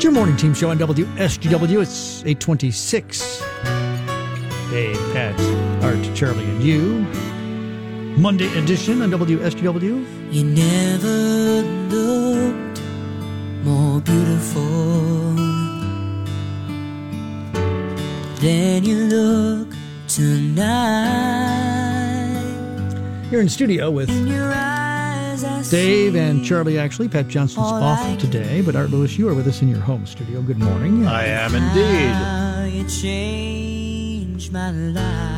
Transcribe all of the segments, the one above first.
Your morning team show on WSGW. It's 8:26. Dave, Pat, Art, Charlie, and you. Monday edition on WSGW. You never looked more beautiful than you look tonight. Here in studio with In your eyes I Dave see and Charlie, actually. Pat Johnson's all off I today, but Art Lewis, you are with us in your home studio. Good morning. I am indeed. how you changed my life.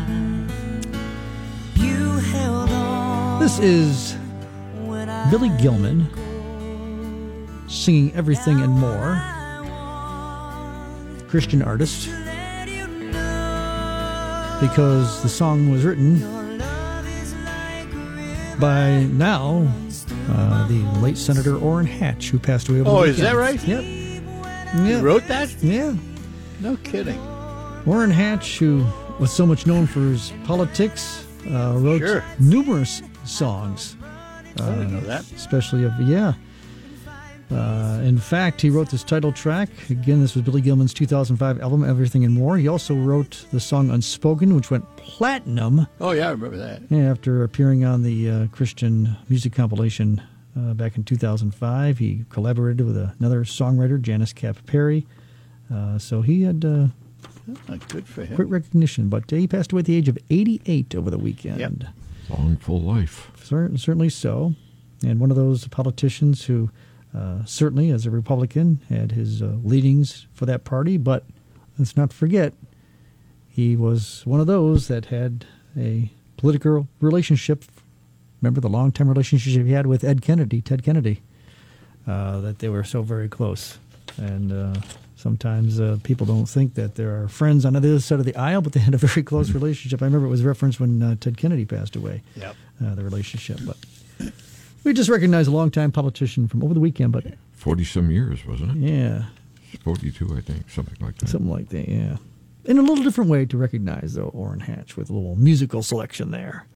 You held on This is when I Billy Gilman singing Everything and More. Christian artist. let you know Because the song was written your love is like a river by now the late Senator Orrin Hatch, who passed away over the Oh, weekend. is that right? Yep. You Yep. wrote that? Yeah. No kidding. Orrin Hatch, who was so much known for his politics, wrote Sure. numerous songs. I didn't know that. Especially in fact, he wrote this title track. Again, this was Billy Gilman's 2005 album, Everything and More. He also wrote the song Unspoken, which went platinum Oh, yeah, I remember that. after appearing on the Christian music compilation back in 2005. He collaborated with another songwriter, Janice Cap Perry. So he had Oh, good for him. great recognition, but he passed away at the age of 88 over the weekend. Yep. Long, full life. Certainly so. And one of those politicians who certainly, as a Republican, had his leanings for that party, but let's not forget, he was one of those that had a political relationship. Remember the long-time relationship he had with Ted Kennedy, that they were so very close. And sometimes people don't think that there are friends on the other side of the aisle, but they had a very close relationship. I remember it was referenced when Ted Kennedy passed away, Yep. the relationship. But we just recognized a longtime politician from over the weekend, but 40-some years, wasn't it? yeah, 42, I think, something like that. something like that, yeah. In a little different way to recognize, though, Orrin Hatch with a little musical selection there.